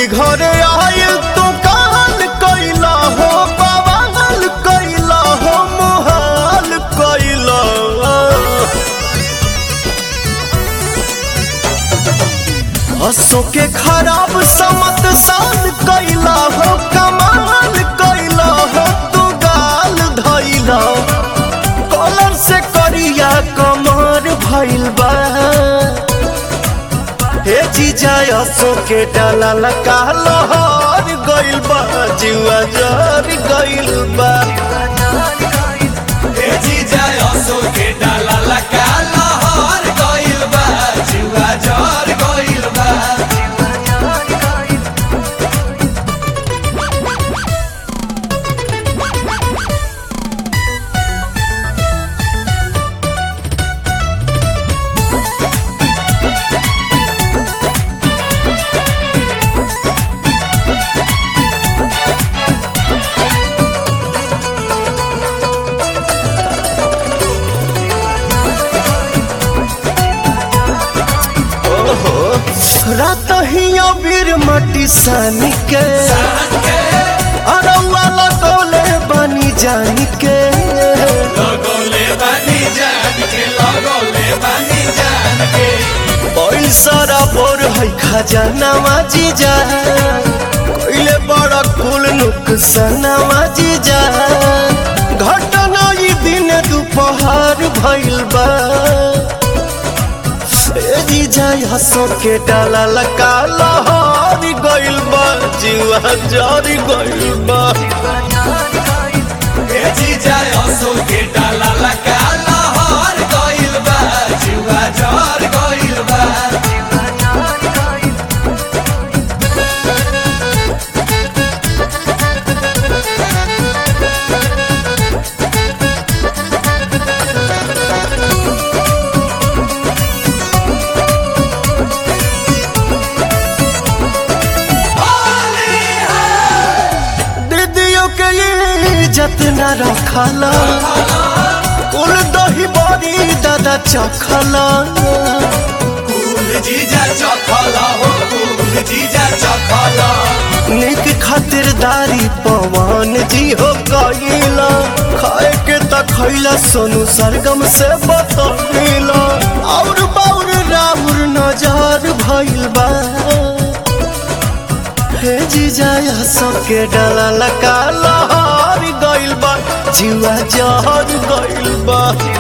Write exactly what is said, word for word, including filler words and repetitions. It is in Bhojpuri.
घरे आयल तो काल कैला हो, बवाल कैला हो, मुहाल कैला। हंसों के खराब समत साल कैला हो, कमाल कैला हो, तू गाल धैला। कॉलर से करिया कमर भइल बा, हे जीजा असो के डाला लगा लहर गइल बा, जुआ जर गइल बा। हे जीजा असो के डाला लगा लहर गइल बा, जुआ जर गइल बा। रात ही अबीर मटी सानी के, अरौआ लगौले बनी जानी के। लगौले बानी जान के, लगौले बानी जान के। पैसा बोर है खजानावा जीजा, कोइले बड़ा कुल नुकसानावा जीजा। घटना ई दिन दोपहर भइल बा, ए जीजा हंसो के डाला लगा लहर गइल बा, जुआ जर गइल बा। हे जीजा असो के डाला लगा लहर गइल बा, जुआ जर गइल बा। इज्जत न रखला, कुल दही बड़ी दादा चखला। कुल जीजा चखला हो, कुल जीजा चखला। निक खातिरदारी पवन जी हो गईला, खाए के त खैला सोनू सरगम से बतौला। और बाउर राउर नजर भइल बा, हे जीजा सबके डाला लगा लहर गइल बा, जुआ जहर गइल बा।